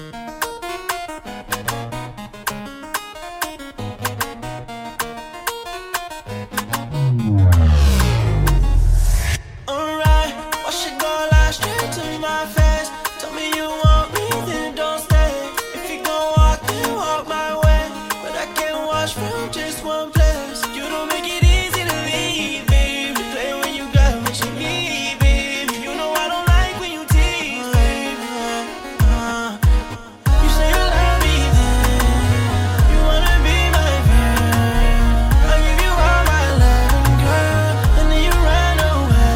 Alright, wash it, go lie straight to my face. Tell me you want me, then don't stay. If you gon' walk, then walk my way. But I can't wash from just one place. You don't make it easy to leave, baby. Play when you got what you need, baby. You know I don't like when you tease, baby. You say you love me, then you wanna be my friend. I give you all my love, girl, and then you run away.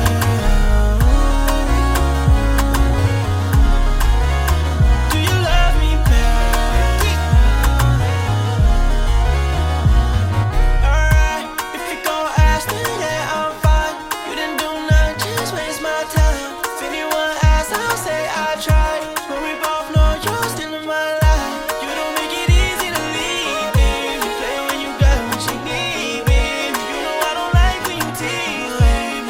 Do you love me back? Alright, if you gon' ask, then yeah, I'm fine. You didn't do nothing, just waste my time. If anyone asks, I'll say I tried. But we both know you're still in my life. You don't make it easy to leave, baby. Play when you got what you need, baby. You know I don't like when you tease, baby.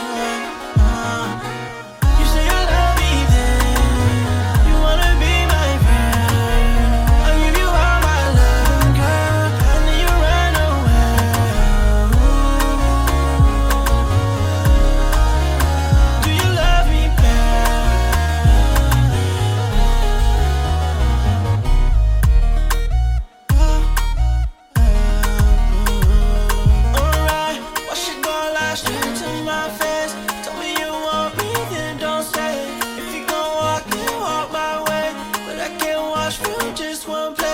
You say you love me, then you wanna be my friend. I give you all my love, girl, and then you run away. Do you love me back? Alright, wash it, go lie straight to my face. Tell me you want me, then don't stay. If you gon' walk, then walk my way. But I can't wash from just one place.